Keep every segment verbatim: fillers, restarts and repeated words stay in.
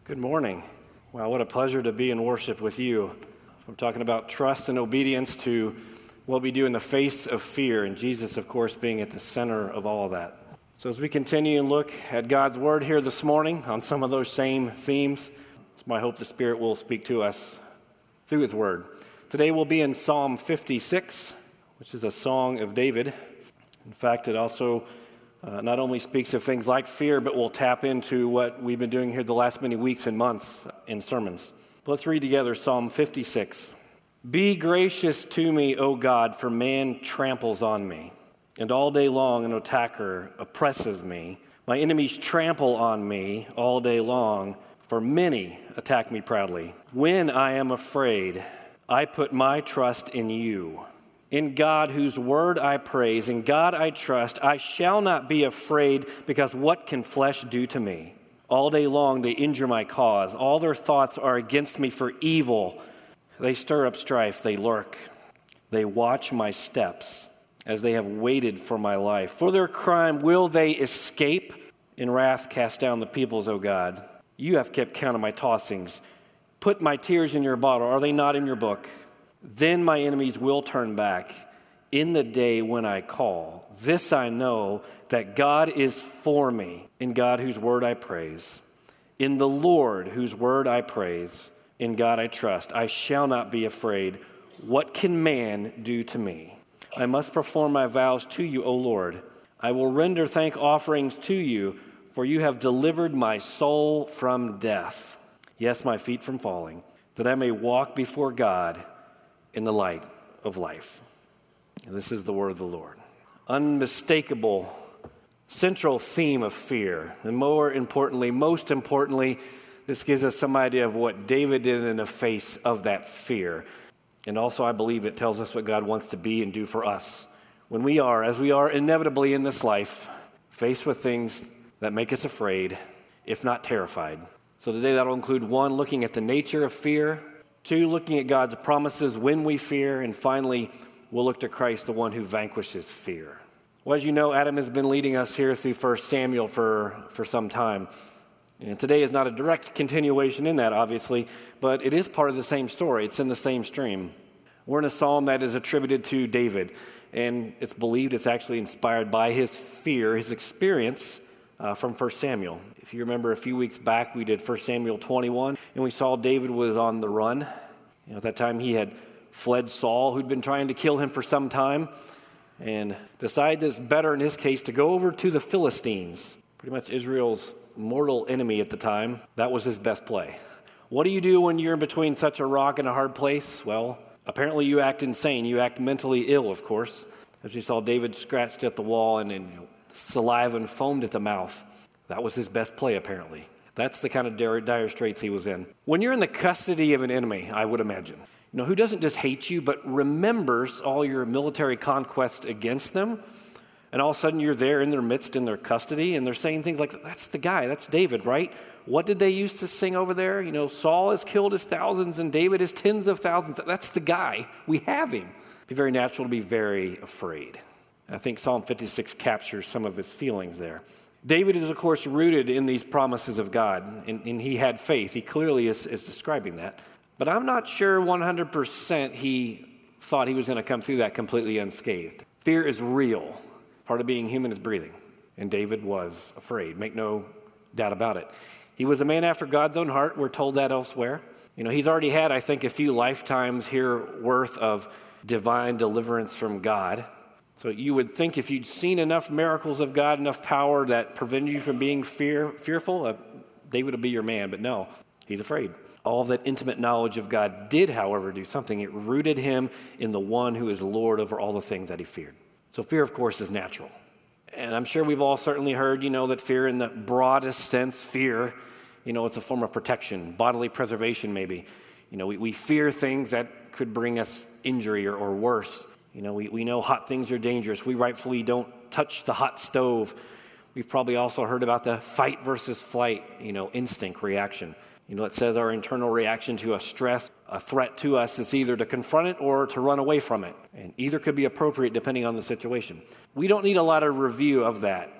Good morning. Wow, what a pleasure to be in worship with you. We're talking about trust and obedience to what we do in the face of fear, and Jesus, of course, being at the center of all of that. So as we continue and look at God's Word here this morning on some of those same themes, it's my hope the Spirit will speak to us through His Word. Today we'll be in Psalm fifty-six, which is a song of David. In fact, it also Uh, not only speaks of things like fear, but will tap into what we've been doing here the last many weeks and months in sermons. Let's read together Psalm fifty-six. Be gracious to me, O God, for man tramples on me, and all day long an attacker oppresses me. My enemies trample on me all day long, for many attack me proudly. When I am afraid, I put my trust in you. In God, whose word I praise, in God I trust, I shall not be afraid, because what can flesh do to me? All day long they injure my cause. All their thoughts are against me for evil. They stir up strife, they lurk. They watch my steps as they have waited for my life. For their crime will they escape? In wrath cast down the peoples, O God. You have kept count of my tossings. Put my tears in your bottle. Are they not in your book? Then my enemies will turn back in the day when I call. This I know, that God is for me, in God whose word I praise. In the Lord whose word I praise, in God I trust. I shall not be afraid. What can man do to me? I must perform my vows to you, O Lord. I will render thank offerings to you, for you have delivered my soul from death. Yes, my feet from falling, that I may walk before God in the light of life. And this is the word of the Lord. Unmistakable central theme of fear. And more importantly, most importantly, this gives us some idea of what David did in the face of that fear. And also, I believe it tells us what God wants to be and do for us when we are, as we are inevitably in this life, faced with things that make us afraid, if not terrified. So today that'll include one, looking at the nature of fear. Two, looking at God's promises when we fear. And finally, we'll look to Christ, the one who vanquishes fear. Well, as you know, Adam has been leading us here through First Samuel for, for some time. And today is not a direct continuation in that, obviously, but it is part of the same story. It's in the same stream. We're in a psalm that is attributed to David, and it's believed it's actually inspired by his fear, his experience uh, from First Samuel. If you remember a few weeks back, we did First Samuel twenty-one, and we saw David was on the run. You know, at that time, he had fled Saul, who'd been trying to kill him for some time, and decided it's better, in his case, to go over to the Philistines, pretty much Israel's mortal enemy at the time. That was his best play. What do you do when you're in between such a rock and a hard place? Well, apparently you act insane. You act mentally ill, of course. As you saw, David scratched at the wall and, and you know, saliva and foamed at the mouth. That was his best play, apparently. That's the kind of dire, dire straits he was in. When you're in the custody of an enemy, I would imagine, you know, who doesn't just hate you, but remembers all your military conquest against them, and all of a sudden you're there in their midst, in their custody, and they're saying things like, that's the guy, that's David, right? What did they used to sing over there? You know, Saul has killed his thousands, and David his tens of thousands. That's the guy. We have him. It'd be very natural to be very afraid. I think Psalm fifty-six captures some of his feelings there. David is, of course, rooted in these promises of God, and, and he had faith. He clearly is, is describing that. But I'm not sure one hundred percent he thought he was going to come through that completely unscathed. Fear is real. Part of being human is breathing. And David was afraid. Make no doubt about it. He was a man after God's own heart. We're told that elsewhere. You know, he's already had, I think, a few lifetimes here worth of divine deliverance from God. So you would think if you'd seen enough miracles of God, enough power that prevented you from being fear, fearful, uh, David would be your man. But no, he's afraid. All that intimate knowledge of God did, however, do something. It rooted him in the one who is Lord over all the things that he feared. So fear, of course, is natural. And I'm sure we've all certainly heard, you know, that fear in the broadest sense, fear, you know, it's a form of protection, bodily preservation maybe. You know, we, we fear things that could bring us injury or, or worse. You know, we, we know hot things are dangerous. We rightfully don't touch the hot stove. We've probably also heard about the fight versus flight, you know, instinct reaction. You know, it says our internal reaction to a stress, a threat to us is either to confront it or to run away from it. And either could be appropriate depending on the situation. We don't need a lot of review of that.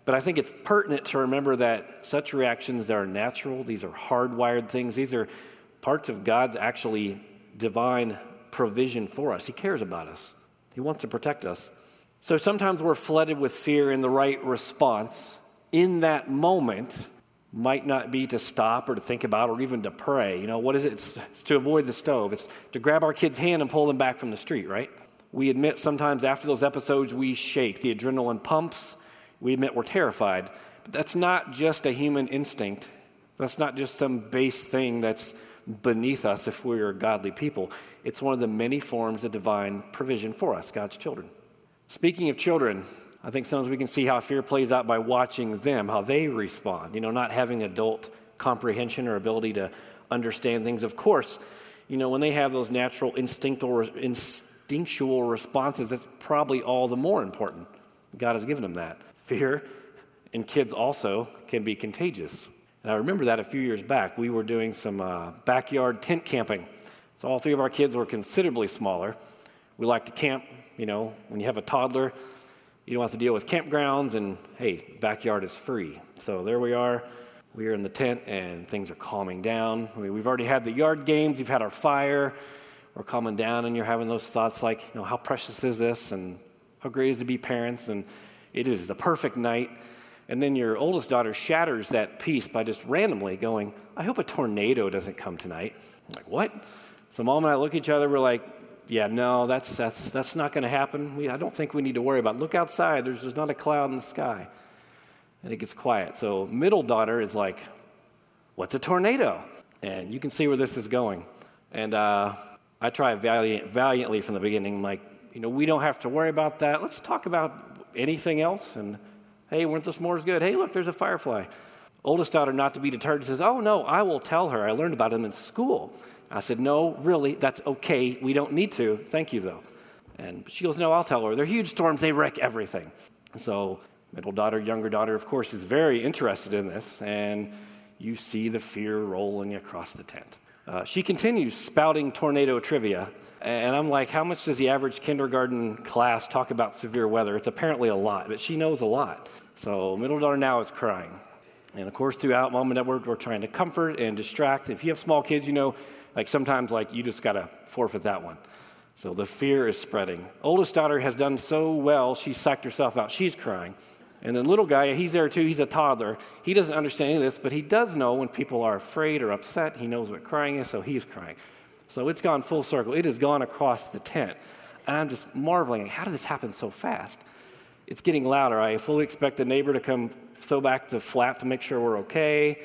But I think it's pertinent to remember that such reactions, they are natural. These are hardwired things. These are parts of God's actually divine provision for us. He cares about us. He wants to protect us. So sometimes we're flooded with fear, and the right response in that moment might not be to stop or to think about or even to pray. You know, what is it? It's, it's to avoid the stove. It's to grab our kid's hand and pull them back from the street, right? We admit sometimes after those episodes we shake. The adrenaline pumps. We admit we're terrified. But that's not just a human instinct. That's not just some base thing that's beneath us if we're godly people. It's one of the many forms of divine provision for us, God's children. Speaking of children, I think sometimes we can see how fear plays out by watching them, how they respond. You know, not having adult comprehension or ability to understand things. Of course, you know, when they have those natural instinctual, instinctual responses, that's probably all the more important. God has given them that. Fear in kids also can be contagious. And I remember that a few years back. We were doing some uh, backyard tent camping. So all three of our kids were considerably smaller. We like to camp, you know, when you have a toddler, you don't have to deal with campgrounds, and hey, backyard is free. So there we are. We are in the tent, and things are calming down. I mean, we've already had the yard games. We've had our fire. We're calming down, and you're having those thoughts like, you know, how precious is this, and how great it is to be parents, and it is the perfect night. And then your oldest daughter shatters that peace by just randomly going, I hope a tornado doesn't come tonight. I'm like, what? So Mom and I look at each other. We're like, yeah, no, that's that's that's not going to happen. We, I don't think we need to worry about it. Look outside. There's, there's not a cloud in the sky. And it gets quiet. So middle daughter is like, what's a tornado? And you can see where this is going. And uh, I try valiant, valiantly from the beginning, like, you know, we don't have to worry about that. Let's talk about anything else. And, hey, weren't the s'mores good? Hey, look, there's a firefly. Oldest daughter, not to be deterred, says, oh, no, I will tell her. I learned about them in school. I said, no, really, that's okay. We don't need to. Thank you, though. And she goes, no, I'll tell her. They're huge storms. They wreck everything. So middle daughter, younger daughter, of course, is very interested in this. And you see the fear rolling across the tent. Uh, she continues spouting tornado trivia. And I'm like, how much does the average kindergarten class talk about severe weather? It's apparently a lot, but she knows a lot. So middle daughter now is crying. And of course, throughout, Mom and Dad, we're, we're trying to comfort and distract. If you have small kids, you know, like sometimes like you just got to forfeit that one. So the fear is spreading. Oldest daughter has done so well, she's psyched herself out. She's crying. And then little guy, he's there too. He's a toddler. He doesn't understand any of this, but he does know when people are afraid or upset. He knows what crying is, so he's crying. So it's gone full circle. It has gone across the tent. And I'm just marveling, how did this happen so fast? It's getting louder. I fully expect the neighbor to come throw back the flat to make sure we're okay.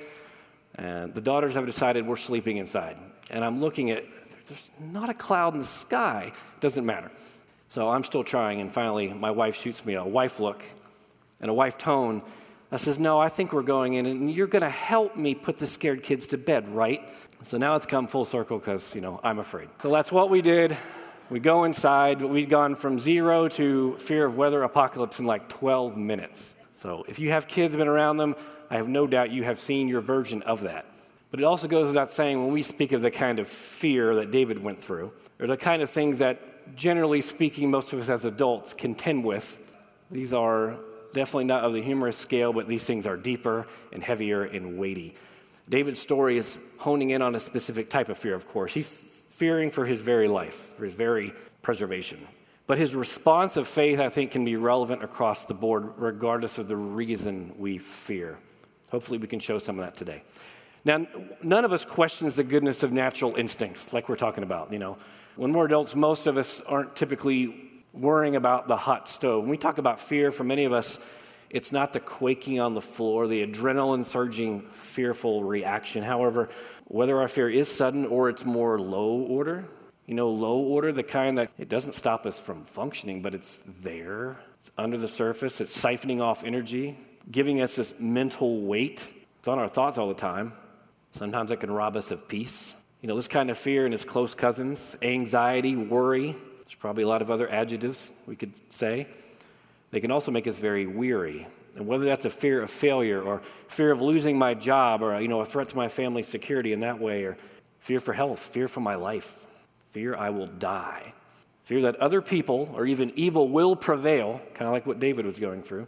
And the daughters have decided we're sleeping inside. And I'm looking at, there's not a cloud in the sky. It doesn't matter. So I'm still trying, and finally my wife shoots me a wife look and a wife tone. I says, no, I think we're going in, and you're going to help me put the scared kids to bed, right? So now it's come full circle because, you know, I'm afraid. So that's what we did. We go inside. We'd gone from zero to fear of weather apocalypse in like twelve minutes. So if you have kids been around them, I have no doubt you have seen your version of that. But it also goes without saying, when we speak of the kind of fear that David went through, or the kind of things that, generally speaking, most of us as adults contend with, these are definitely not of the humorous scale, but these things are deeper and heavier and weighty. David's story is honing in on a specific type of fear, of course. He's fearing for his very life, for his very preservation. But his response of faith, I think, can be relevant across the board, regardless of the reason we fear. Hopefully we can show some of that today. Now, none of us questions the goodness of natural instincts, like we're talking about, you know. When we're adults, most of us aren't typically worrying about the hot stove. When we talk about fear, for many of us, it's not the quaking on the floor, the adrenaline surging, fearful reaction. However, whether our fear is sudden or it's more low order, you know, low order, the kind that it doesn't stop us from functioning, but it's there, it's under the surface, it's siphoning off energy, giving us this mental weight. It's on our thoughts all the time. Sometimes it can rob us of peace. You know, this kind of fear and its close cousins, anxiety, worry, there's probably a lot of other adjectives we could say. They can also make us very weary. And whether that's a fear of failure or fear of losing my job or, you know, a threat to my family's security in that way, or fear for health, fear for my life, fear I will die, fear that other people or even evil will prevail, kind of like what David was going through,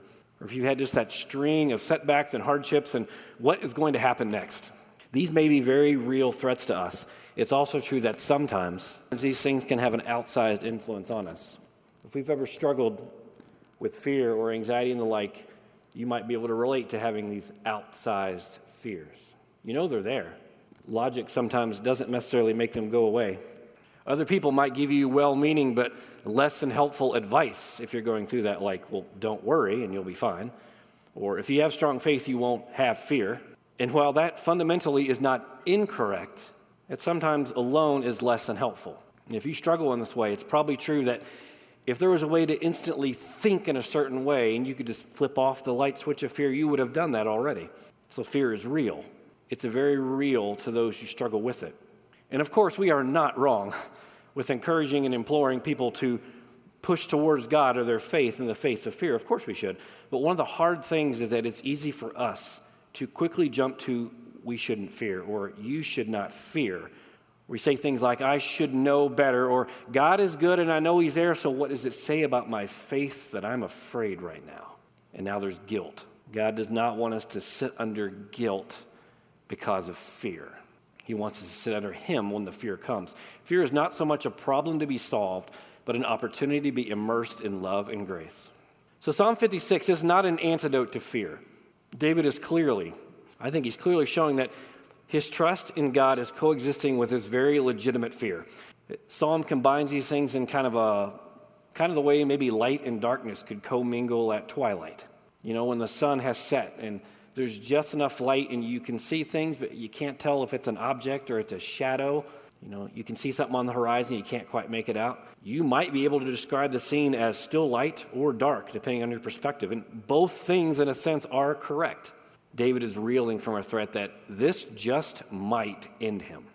or if you've had just that string of setbacks and hardships and what is going to happen next. These may be very real threats to us. It's also true that sometimes these things can have an outsized influence on us. If we've ever struggled with fear or anxiety and the like, you might be able to relate to having these outsized fears. You know they're there. Logic sometimes doesn't necessarily make them go away. Other people might give you well-meaning but less than helpful advice if you're going through that, like, well, don't worry and you'll be fine. Or if you have strong faith, you won't have fear. And while that fundamentally is not incorrect, it sometimes alone is less than helpful. And if you struggle in this way, it's probably true that if there was a way to instantly think in a certain way and you could just flip off the light switch of fear, you would have done that already. So fear is real. It's very real to those who struggle with it. And of course, we are not wrong with encouraging and imploring people to push towards God or their faith in the face of fear. Of course we should. But one of the hard things is that it's easy for us to quickly jump to we shouldn't fear or you should not fear. We say things like, I should know better, or God is good and I know he's there, so what does it say about my faith that I'm afraid right now? And now there's guilt. God does not want us to sit under guilt because of fear. He wants us to sit under him when the fear comes. Fear is not so much a problem to be solved, but an opportunity to be immersed in love and grace. So Psalm fifty-six is not an antidote to fear. David is clearly, I think he's clearly showing that his trust in God is coexisting with his very legitimate fear. Psalm combines these things in kind of a kind of the way maybe light and darkness could commingle at twilight. You know, when the sun has set and there's just enough light and you can see things, but you can't tell if it's an object or it's a shadow. You know, you can see something on the horizon, you can't quite make it out. You might be able to describe the scene as still light or dark, depending on your perspective. And both things, in a sense, are correct. David is reeling from a threat that this just might end him.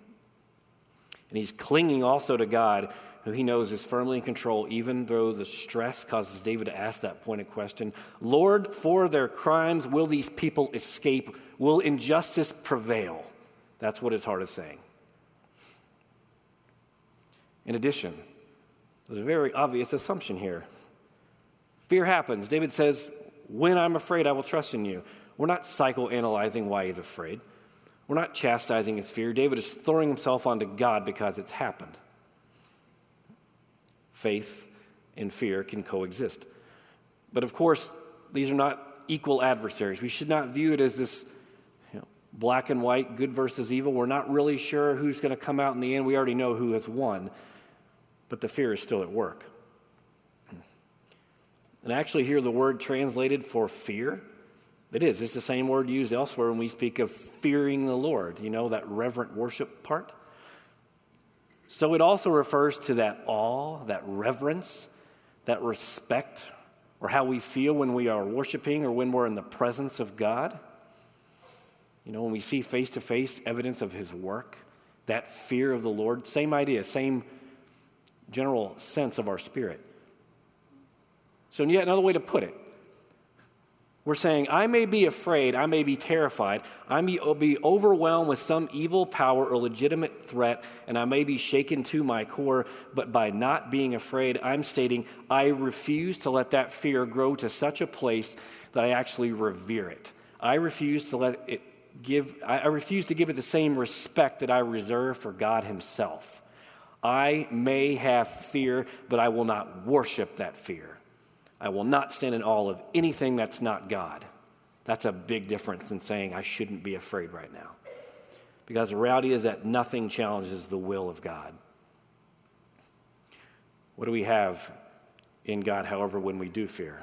And he's clinging also to God, who he knows is firmly in control, even though the stress causes David to ask that pointed question. Lord, for their crimes, will these people escape? Will injustice prevail? That's what his heart is saying. In addition, there's a very obvious assumption here. Fear happens. David says, when I'm afraid, I will trust in you. We're not psychoanalyzing why he's afraid. We're not chastising his fear. David is throwing himself onto God because it's happened. Faith and fear can coexist. But of course, these are not equal adversaries. We should not view it as this you know, black and white, good versus evil. We're not really sure who's going to come out in the end. We already know who has won. But the fear is still at work. And actually here the word translated for fear, it is. It's the same word used elsewhere when we speak of fearing the Lord. You know, that reverent worship part? So it also refers to that awe, that reverence, that respect, or how we feel when we are worshiping or when we're in the presence of God. You know, when we see face-to-face evidence of his work, that fear of the Lord, same idea, same general sense of our spirit. So yet another way to put it, we're saying, I may be afraid, I may be terrified, I may be overwhelmed with some evil power or legitimate threat, and I may be shaken to my core, but by not being afraid, I'm stating, I refuse to let that fear grow to such a place that I actually revere it. I refuse to let it give, I refuse to give it the same respect that I reserve for God himself. I may have fear, but I will not worship that fear. I will not stand in awe of anything that's not God. That's a big difference than saying I shouldn't be afraid right now. Because the reality is that nothing challenges the will of God. What do we have in God, however, when we do fear?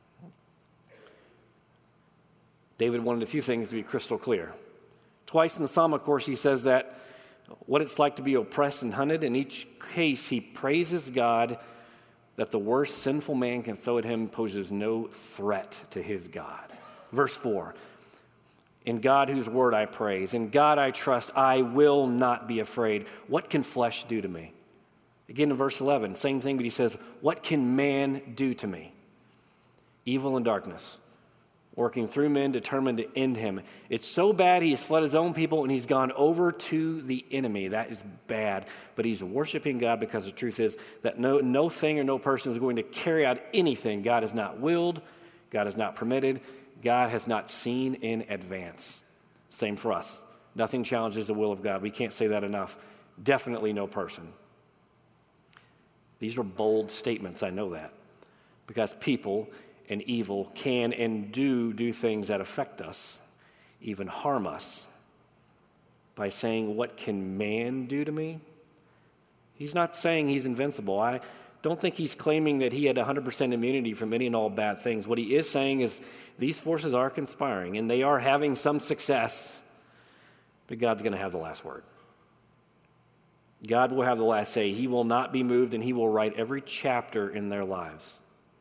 David wanted a few things to be crystal clear. Twice in the psalm, of course, he says that what it's like to be oppressed and hunted. In each case, he praises God that the worst sinful man can throw at him poses no threat to his God. Verse four, in God whose word I praise, in God I trust, I will not be afraid. What can flesh do to me? Again in verse eleven, same thing, but he says, what can man do to me? Evil and darkness, working through men determined to end him. It's so bad he has fled his own people and he's gone over to the enemy. That is bad. But he's worshiping God because the truth is that no, no thing or no person is going to carry out anything God has not willed, God has not permitted. God has not seen in advance. Same for us. Nothing challenges the will of God. We can't say that enough. Definitely no person. These are bold statements, I know that, because people and evil can and do do things that affect us, even harm us, by saying, what can man do to me? He's not saying he's invincible. I don't think he's claiming that he had one hundred percent immunity from any and all bad things. What he is saying is these forces are conspiring, and they are having some success, but God's going to have the last word. God will have the last say. He will not be moved, and he will write every chapter in their lives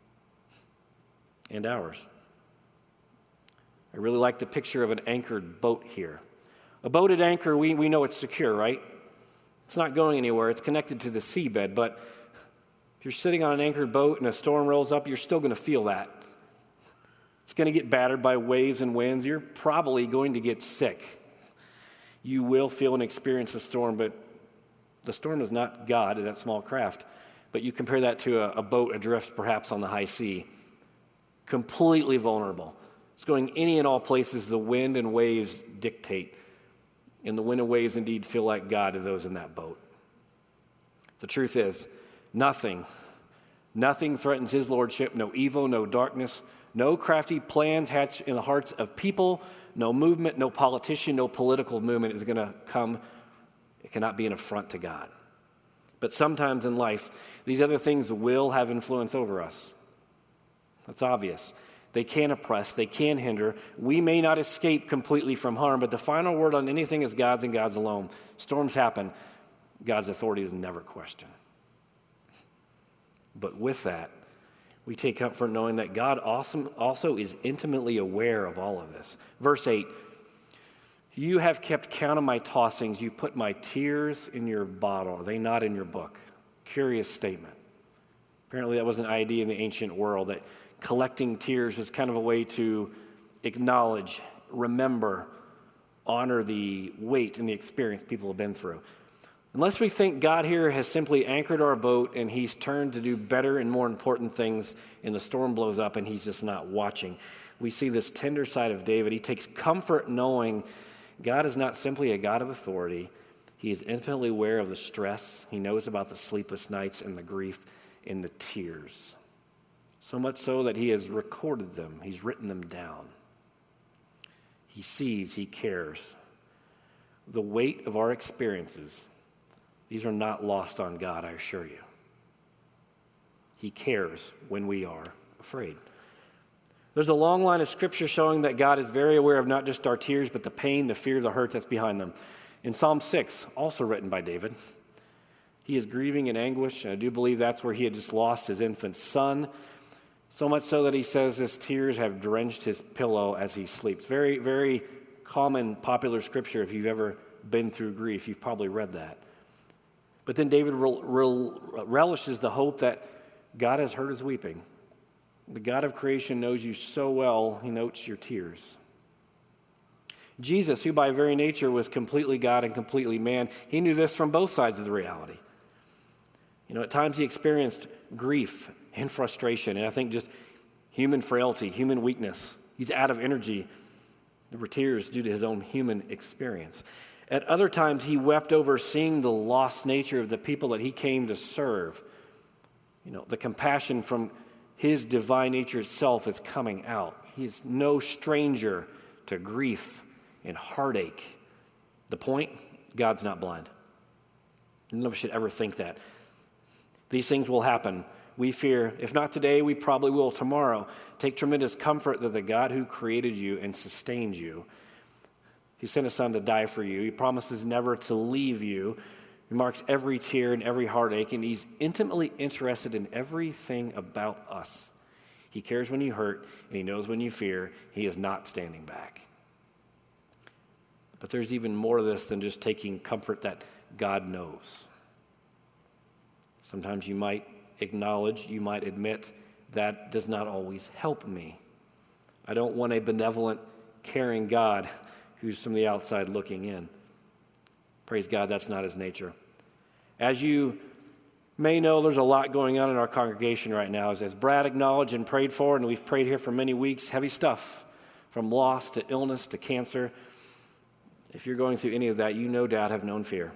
and ours. I really like the picture of an anchored boat here. A boat at anchor, we, we know it's secure, right? It's not going anywhere. It's connected to the seabed, but if you're sitting on an anchored boat and a storm rolls up, you're still going to feel that. It's going to get battered by waves and winds. You're probably going to get sick. You will feel and experience a storm, but the storm is not God in that small craft. But you compare that to a, a boat adrift perhaps on the high sea. Completely vulnerable. It's going any and all places the wind and waves dictate. And the wind and waves indeed feel like God to those in that boat. The truth is, nothing, nothing threatens his lordship, no evil, no darkness, no crafty plans hatched in the hearts of people, no movement, no politician, no political movement is going to come. It cannot be an affront to God. But sometimes in life, these other things will have influence over us. That's obvious. They can oppress, they can hinder. We may not escape completely from harm, but the final word on anything is God's and God's alone. Storms happen. God's authority is never questioned. But with that, we take comfort knowing that God also is intimately aware of all of this. Verse eight, you have kept count of my tossings. You put my tears in your bottle. Are they not in your book? Curious statement. Apparently that was an idea in the ancient world that collecting tears was kind of a way to acknowledge, remember, honor the weight and the experience people have been through. Unless we think God here has simply anchored our boat and he's turned to do better and more important things and the storm blows up and he's just not watching. We see this tender side of David. He takes comfort knowing God is not simply a God of authority. He is intimately aware of the stress. He knows about the sleepless nights and the grief and the tears. So much so that he has recorded them. He's written them down. He sees, he cares. The weight of our experiences, these are not lost on God, I assure you. He cares when we are afraid. There's a long line of scripture showing that God is very aware of not just our tears, but the pain, the fear, the hurt that's behind them. In Psalm six, also written by David, he is grieving in anguish, and I do believe that's where he had just lost his infant son, so much so that he says his tears have drenched his pillow as he sleeps. Very, very common, popular scripture. If you've ever been through grief, you've probably read that. But then David rel- rel- relishes the hope that God has heard his weeping. The God of creation knows you so well, he notes your tears. Jesus, who by very nature was completely God and completely man, he knew this from both sides of the reality. You know, at times he experienced grief and frustration, and I think just human frailty, human weakness. He's out of energy. There were tears due to his own human experience. At other times, he wept over seeing the lost nature of the people that he came to serve. You know, the compassion from his divine nature itself is coming out. He is no stranger to grief and heartache. The point, God's not blind. None of us should ever think that. These things will happen. We fear, if not today, we probably will tomorrow. Take tremendous comfort that the God who created you and sustained you, he sent his son to die for you. He promises never to leave you. He marks every tear and every heartache, and he's intimately interested in everything about us. He cares when you hurt, and he knows when you fear. He is not standing back. But there's even more to this than just taking comfort that God knows. Sometimes you might acknowledge, you might admit, that does not always help me. I don't want a benevolent, caring God who's from the outside looking in. Praise God, that's not his nature. As you may know there's a lot going on in our congregation right now. As, as Brad acknowledged and prayed for, and we've prayed here for many weeks, heavy stuff, from loss to illness to cancer. If you're going through any of that, you no doubt have known fear.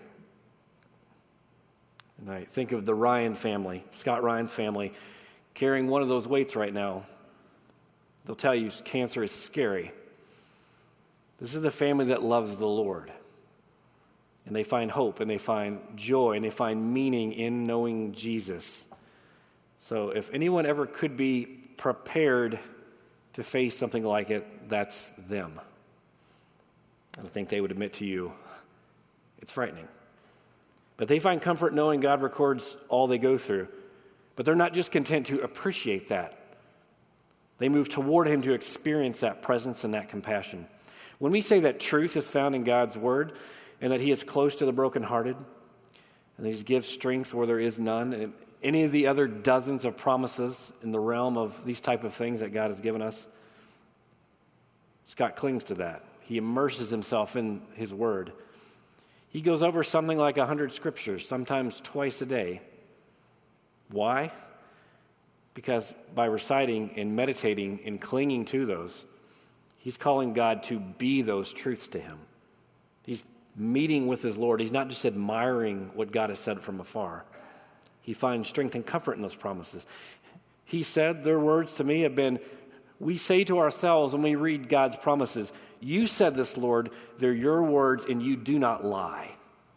And I think of the Ryan family, Scott Ryan's family, carrying one of those weights right now. They'll tell you cancer is scary. This is the family that loves the Lord. And they find hope, and they find joy, and they find meaning in knowing Jesus. So if anyone ever could be prepared to face something like it, that's them. And I think they would admit to you, it's frightening. But they find comfort knowing God records all they go through. But they're not just content to appreciate that. They move toward him to experience that presence and that compassion. When we say that truth is found in God's word, and that he is close to the brokenhearted, and that he gives strength where there is none, and any of the other dozens of promises in the realm of these type of things that God has given us, Scott clings to that. He immerses himself in his word. He goes over something like a hundred scriptures, sometimes twice a day. Why? Because by reciting and meditating and clinging to those, he's calling God to be those truths to him. He's meeting with his Lord. He's not just admiring what God has said from afar. He finds strength and comfort in those promises. He said, their words to me have been, we say to ourselves when we read God's promises, you said this, Lord, they're your words and you do not lie.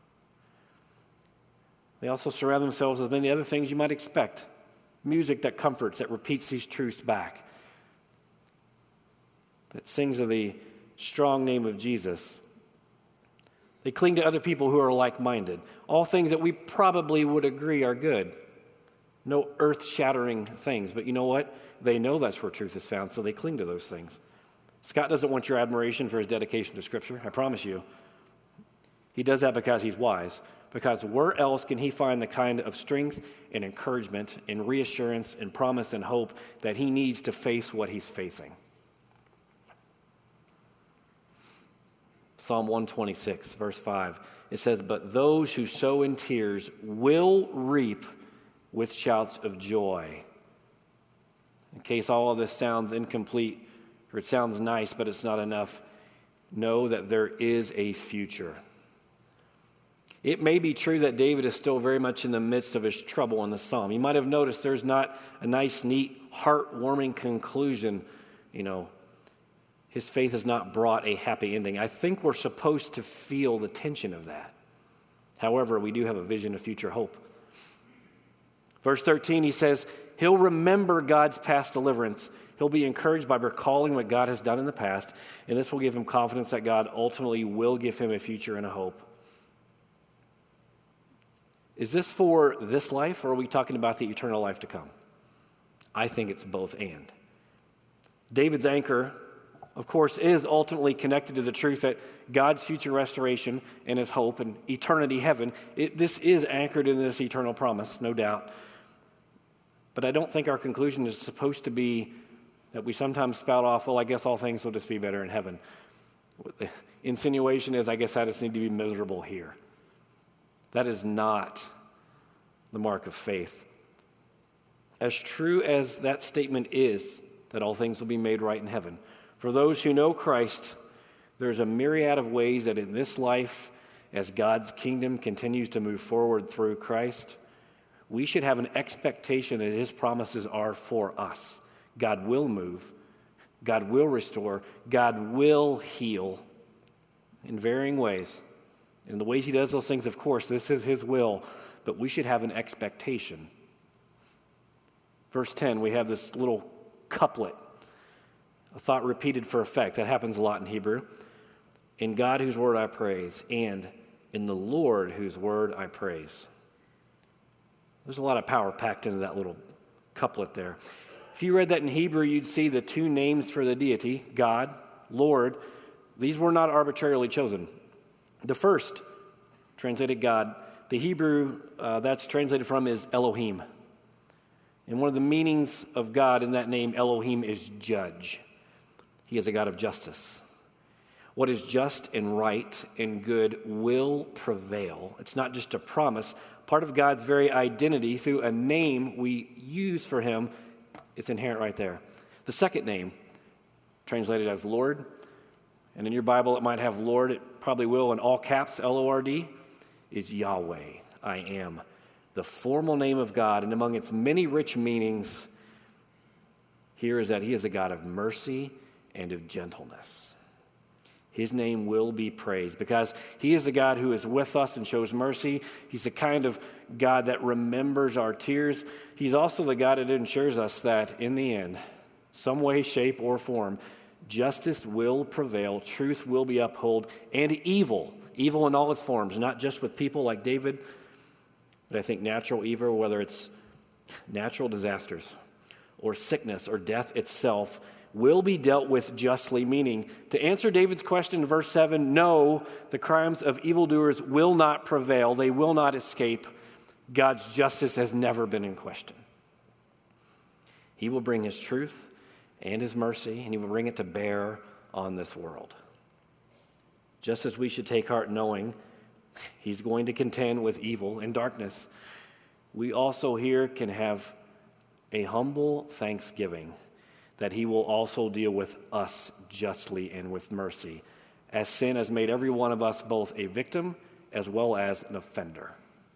They also surround themselves with many other things you might expect. Music that comforts, that repeats these truths back, that sings of the strong name of Jesus. They cling to other people who are like-minded. All things that we probably would agree are good. No earth-shattering things. But you know what? They know that's where truth is found, so they cling to those things. Scott doesn't want your admiration for his dedication to Scripture, I promise you. He does that because he's wise. Because where else can he find the kind of strength and encouragement and reassurance and promise and hope that he needs to face what he's facing? Psalm one twenty-six, verse five, it says, but those who sow in tears will reap with shouts of joy. In case all of this sounds incomplete, or it sounds nice, but it's not enough, know that there is a future. It may be true that David is still very much in the midst of his trouble in the psalm. You might have noticed there's not a nice, neat, heartwarming conclusion, you know, his faith has not brought a happy ending. I think we're supposed to feel the tension of that. However, we do have a vision of future hope. Verse thirteen, he says, he'll remember God's past deliverance. He'll be encouraged by recalling what God has done in the past, and this will give him confidence that God ultimately will give him a future and a hope. Is this for this life, or are we talking about the eternal life to come? I think it's both and. David's anchor, of course, is ultimately connected to the truth that God's future restoration and his hope and eternity heaven, it, this is anchored in this eternal promise, no doubt. But I don't think our conclusion is supposed to be that we sometimes spout off, well, I guess all things will just be better in heaven. The insinuation is, I guess I just need to be miserable here. That is not the mark of faith. As true as that statement is, that all things will be made right in heaven, for those who know Christ, there's a myriad of ways that in this life, as God's kingdom continues to move forward through Christ, we should have an expectation that his promises are for us. God will move. God will restore. God will heal in varying ways. In the ways he does those things, of course, this is his will, but we should have an expectation. Verse ten, we have this little couplet, a thought repeated for effect. That happens a lot in Hebrew. In God whose word I praise, and in the Lord whose word I praise. There's a lot of power packed into that little couplet there. If you read that in Hebrew, you'd see the two names for the deity, God, Lord. These were not arbitrarily chosen. The first, translated God, the Hebrew uh, that's translated from is Elohim. And one of the meanings of God in that name, Elohim, is judge. He is a God of justice. What is just and right and good will prevail. It's not just a promise. Part of God's very identity through a name we use for him, it's inherent right there. The second name, translated as Lord, and in your Bible it might have Lord, it probably will in all caps, L O R D, is Yahweh, I am. The formal name of God, and among its many rich meanings, here is that he is a God of mercy and of gentleness. His name will be praised because he is the God who is with us and shows mercy. He's the kind of God that remembers our tears. He's also the God that ensures us that in the end, some way, shape, or form, justice will prevail, truth will be upheld, and evil, evil in all its forms, not just with people like David, but I think natural evil, whether it's natural disasters or sickness or death itself, will be dealt with justly, meaning, to answer David's question in verse seven, no, the crimes of evildoers will not prevail. They will not escape. God's justice has never been in question. He will bring his truth and his mercy, and he will bring it to bear on this world. Just as we should take heart knowing he's going to contend with evil and darkness, we also here can have a humble thanksgiving that he will also deal with us justly and with mercy, as sin has made every one of us both a victim as well as an offender.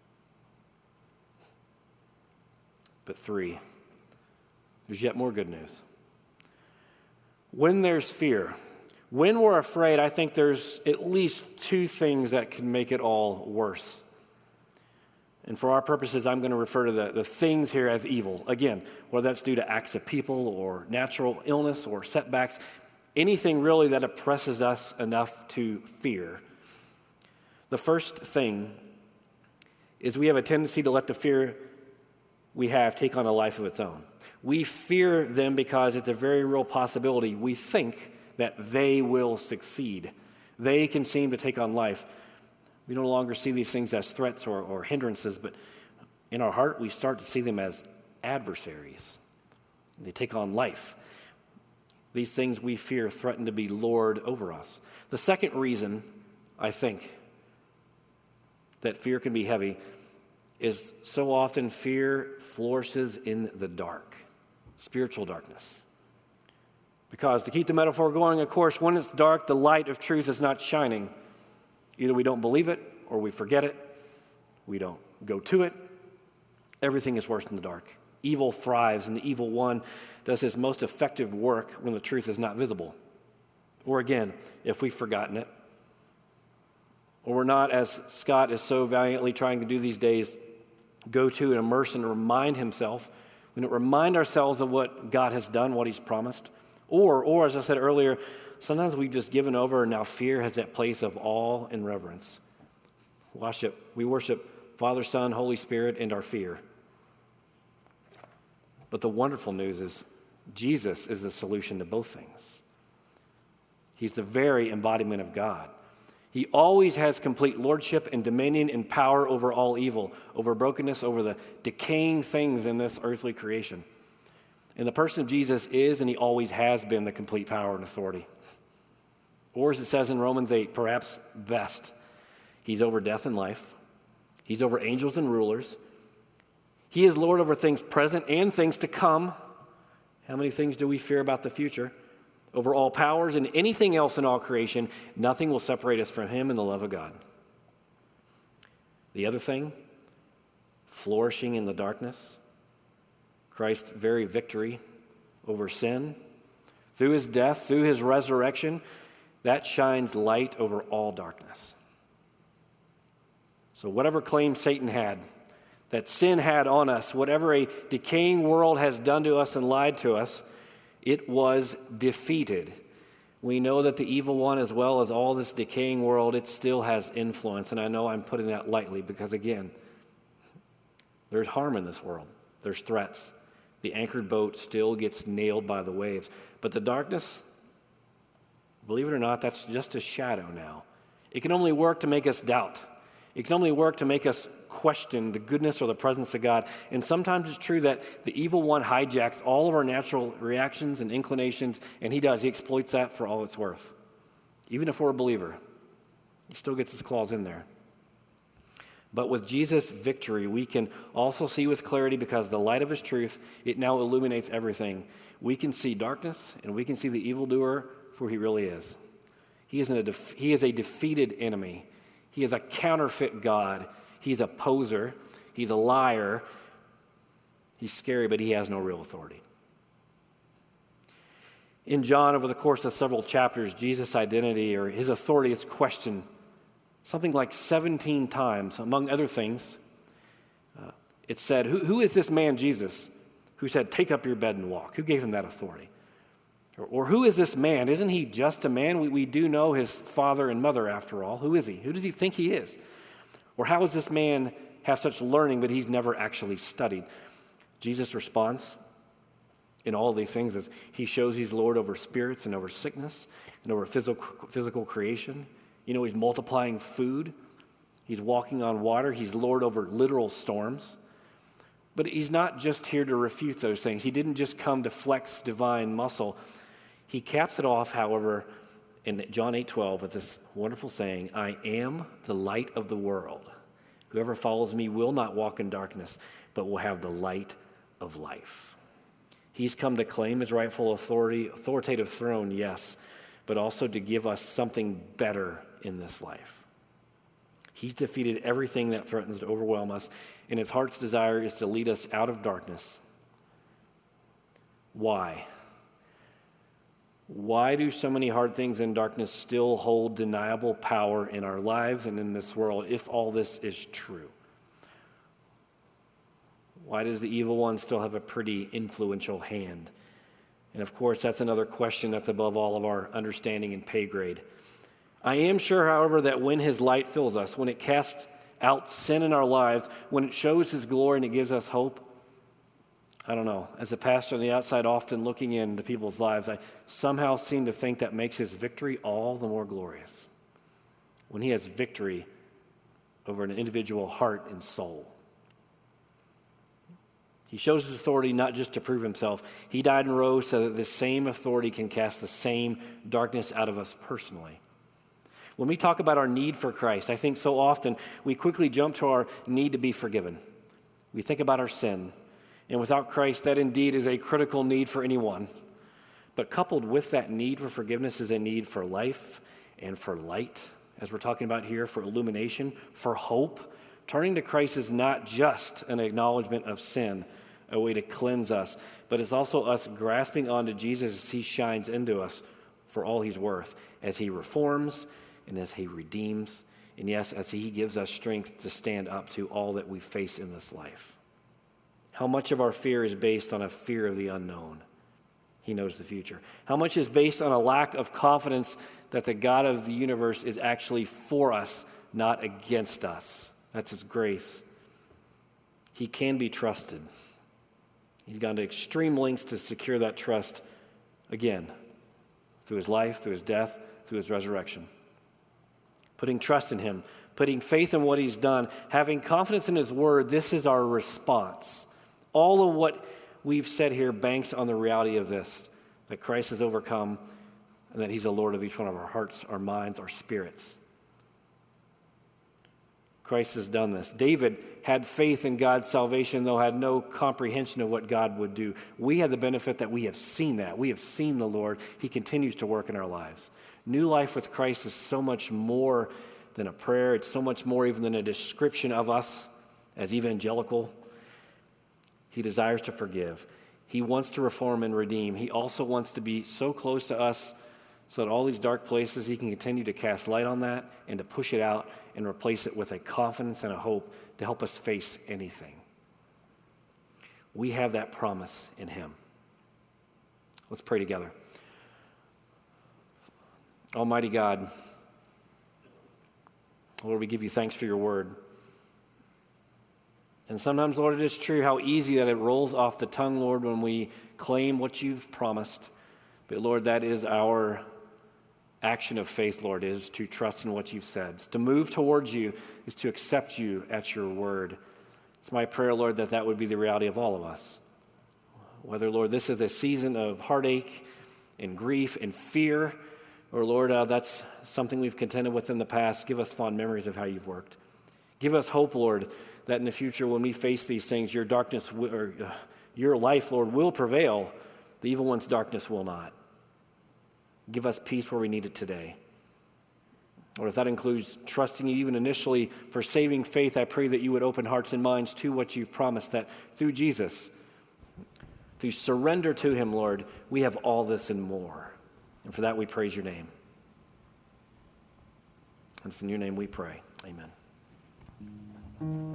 But three, there's yet more good news. When there's fear, when we're afraid, I think there's at least two things that can make it all worse. And for our purposes, I'm going to refer to the, the things here as evil. Again, whether that's due to acts of people or natural illness or setbacks, anything really that oppresses us enough to fear. The first thing is we have a tendency to let the fear we have take on a life of its own. We fear them because it's a very real possibility. We think that they will succeed. They can seem to take on life. We no longer see these things as threats or, or hindrances, but in our heart, we start to see them as adversaries. They take on life. These things we fear threaten to be lord over us. The second reason, I think, that fear can be heavy is so often fear flourishes in the dark, spiritual darkness. Because to keep the metaphor going, of course, when it's dark, the light of truth is not shining. Either we don't believe it or we forget it. We don't go to it. Everything is worse in the dark. Evil thrives, and the evil one does his most effective work when the truth is not visible. Or again, if we've forgotten it, or we're not, as Scott is so valiantly trying to do these days, go to and immerse and remind himself. We don't remind ourselves of what God has done, what he's promised. Or, or as I said earlier, sometimes we've just given over, and now fear has that place of awe and reverence. Worship, we worship Father, Son, Holy Spirit, and our fear. But the wonderful news is Jesus is the solution to both things. He's the very embodiment of God. He always has complete lordship and dominion and power over all evil, over brokenness, over the decaying things in this earthly creation. And the person of Jesus is, and he always has been, the complete power and authority. Or as it says in Romans eight, perhaps best, he's over death and life. He's over angels and rulers. He is Lord over things present and things to come. How many things do we fear about the future? Over all powers and anything else in all creation, nothing will separate us from him and the love of God. The other thing, flourishing in the darkness, Christ's very victory over sin, through his death, through his resurrection, that shines light over all darkness. So whatever claim Satan had, that sin had on us, whatever a decaying world has done to us and lied to us, it was defeated. We know that the evil one, as well as all this decaying world, it still has influence. And I know I'm putting that lightly because, again, there's harm in this world. There's threats. The anchored boat still gets nailed by the waves. But the darkness, believe it or not, that's just a shadow now. It can only work to make us doubt. It can only work to make us question the goodness or the presence of God. And sometimes it's true that the evil one hijacks all of our natural reactions and inclinations, and he does. He exploits that for all it's worth. Even if we're a believer, he still gets his claws in there. But with Jesus' victory, we can also see with clarity, because the light of his truth, it now illuminates everything. We can see darkness, and we can see the evildoer for who he really is. He is, a def- he is a defeated enemy. He is a counterfeit God. He's a poser. He's a liar. He's scary, but he has no real authority. In John, over the course of several chapters, Jesus' identity or his authority is questioned something like seventeen times. Among other things, uh, it said, who, who is this man Jesus who said, take up your bed and walk? Who gave him that authority? Or, or who is this man? Isn't he just a man? We, we do know his father and mother, after all. Who is he? Who does he think he is? Or how does this man have such learning but he's never actually studied? Jesus' response in all of these things is he shows he's Lord over spirits and over sickness and over physical, physical creation. You know, he's multiplying food. He's walking on water. He's Lord over literal storms. But he's not just here to refute those things. He didn't just come to flex divine muscle. He caps it off, however, in John eight twelve with this wonderful saying, I am the light of the world. Whoever follows me will not walk in darkness, but will have the light of life. He's come to claim his rightful authority, authoritative throne, yes, but also to give us something better in this life. He's defeated everything that threatens to overwhelm us, and his heart's desire is to lead us out of darkness. Why? Why do so many hard things in darkness still hold deniable power in our lives and in this world if all this is true? Why does the evil one still have a pretty influential hand? And of course, that's another question that's above all of our understanding and pay grade. I am sure, however, that when his light fills us, when it casts out sin in our lives, when it shows his glory and it gives us hope, I don't know, as a pastor on the outside often looking into people's lives, I somehow seem to think that makes his victory all the more glorious. When he has victory over an individual heart and soul. He shows his authority not just to prove himself. He died and rose so that this same authority can cast the same darkness out of us personally. When we talk about our need for Christ, I think so often we quickly jump to our need to be forgiven. We think about our sin. And without Christ, that indeed is a critical need for anyone. But coupled with that need for forgiveness is a need for life and for light, as we're talking about here, for illumination, for hope. Turning to Christ is not just an acknowledgement of sin, a way to cleanse us, but it's also us grasping onto Jesus as he shines into us for all he's worth, as he reforms and as he redeems, and yes, as he gives us strength to stand up to all that we face in this life. How much of our fear is based on a fear of the unknown? He knows the future. How much is based on a lack of confidence that the God of the universe is actually for us, not against us? That's his grace. He can be trusted. He's gone to extreme lengths to secure that trust again, through his life, through his death, through his resurrection. Putting trust in him, putting faith in what he's done, having confidence in his word, this is our response. All of what we've said here banks on the reality of this, that Christ has overcome and that he's the Lord of each one of our hearts, our minds, our spirits. Christ has done this. David had faith in God's salvation, though had no comprehension of what God would do. We have the benefit that we have seen that. We have seen the Lord. He continues to work in our lives. New life with Christ is so much more than a prayer. It's so much more even than a description of us as evangelical. He desires to forgive. He wants to reform and redeem. He also wants to be so close to us so that all these dark places, he can continue to cast light on that and to push it out and replace it with a confidence and a hope to help us face anything. We have that promise in him. Let's pray together. Almighty God, Lord, we give you thanks for your word. And sometimes, Lord, it is true how easy that it rolls off the tongue, Lord, when we claim what you've promised. But, Lord, that is our action of faith, Lord, is to trust in what you've said. To move towards you is to accept you at your word. It's my prayer, Lord, that that would be the reality of all of us. Whether, Lord, this is a season of heartache and grief and fear, Or Lord, uh, that's something we've contended with in the past. Give us fond memories of how you've worked. Give us hope, Lord, that in the future when we face these things, your darkness, will, or uh, your life, Lord, will prevail. The evil one's darkness will not. Give us peace where we need it today. Or if that includes trusting you even initially for saving faith, I pray that you would open hearts and minds to what you've promised, that through Jesus, through surrender to him, Lord, we have all this and more. And for that we praise your name. And it's in your name we pray. Amen.